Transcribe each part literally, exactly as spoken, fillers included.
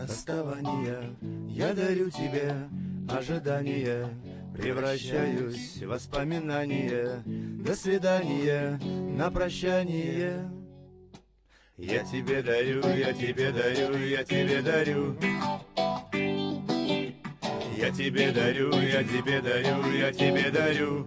расставания. Я дарю тебе ожидания, превращаюсь в воспоминания. До свидания, на прощание. Я тебе дарю, я тебе дарю, я тебе дарю. Я тебе дарю, я тебе дарю, я тебе дарю.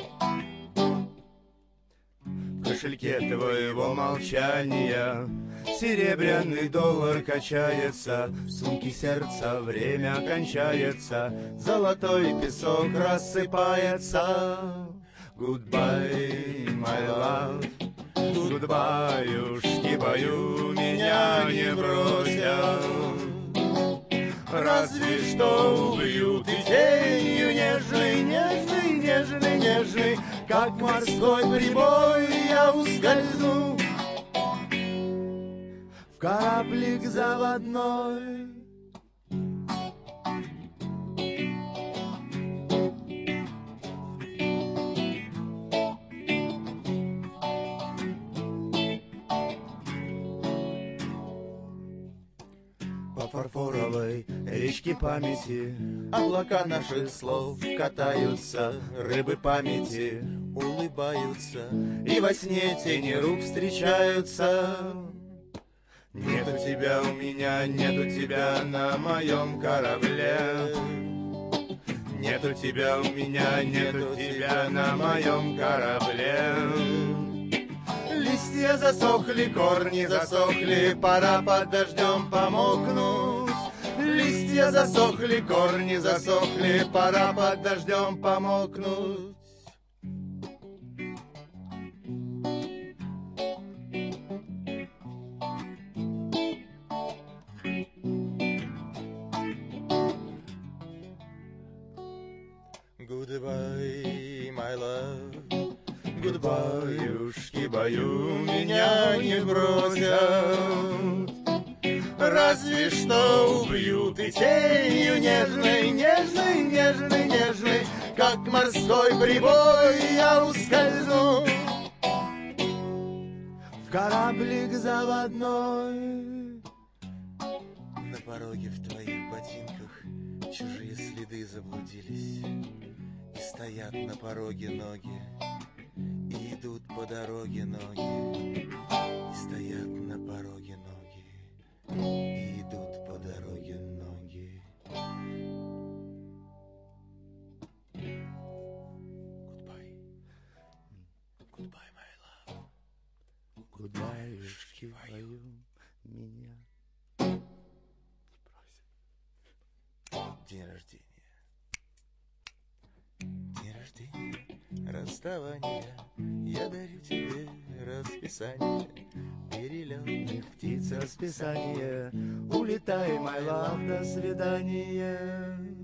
В кошельке твоего молчания серебряный доллар качается, в сумке сердца время кончается, золотой песок рассыпается. Goodbye, my love, goodbye, бою меня не бросят. Разве что убьют и тенью нежной, нежной, нежной, нежной, как морской прибой я ускользну в кораблик заводной. По фарфоровой речке памяти облака наших слов катаются, рыбы памяти улыбаются, и во сне тени рук встречаются. Нету тебя у меня, нету тебя на моем корабле. Нету тебя у меня, нету тебя на моем корабле. Листья засохли, корни засохли, пора под дождем помокнуть. Листья засохли, корни засохли, пора под дождем помокнуть. Goodbye, my love. Goodbye, бою меня не бросят. Разве что убьют и тенью нежной, нежной, нежной, нежной, как морской прибой я ускользну в кораблик заводной. На пороге в твоих ботинках чужие следы заблудились, и стоят на пороге ноги, и идут по дороге ноги, и стоят на пороге ноги, и идут по дороге ноги. Goodbye, goodbye, my love. Goodbye, бою меня не бросят. День рождения, день рождения, расставание. Я дарю тебе расписание перелетных птиц расписание. Улетай, my love, до свидания.